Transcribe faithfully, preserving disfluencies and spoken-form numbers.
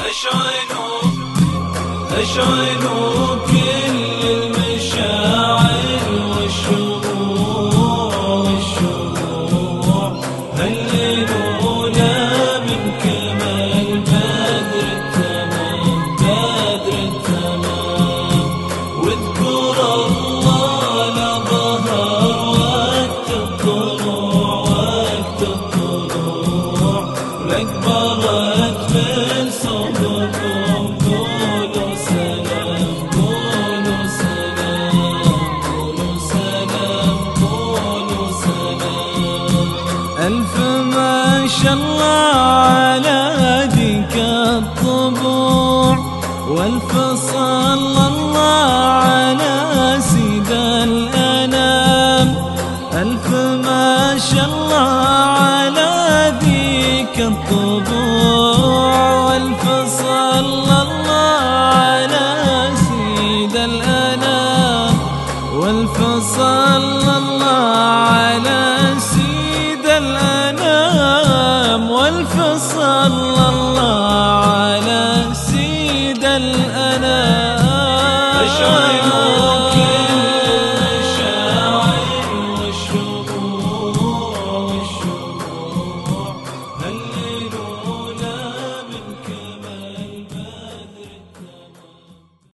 أشعلوا أشعلوا كل المشاعر والشموع والشموع، هللونا من كمال بدر التمام بدر التمام. واذكر الله لظهر وقت الطلوع وقت الطلوع، لك برت من صوتكم قولوا سلام قولوا سلام قولوا سلام قولوا سلام. ألف ما شاء الله على ذيك الطبوع، والف صلى الله على سيد الأنام. ألف ما شاء الله على ذيك الطبوع، والف صلى الله على سيد الأنام. والف صلى الله على سيد الأنام. والف صلى الله على سيد الأنام.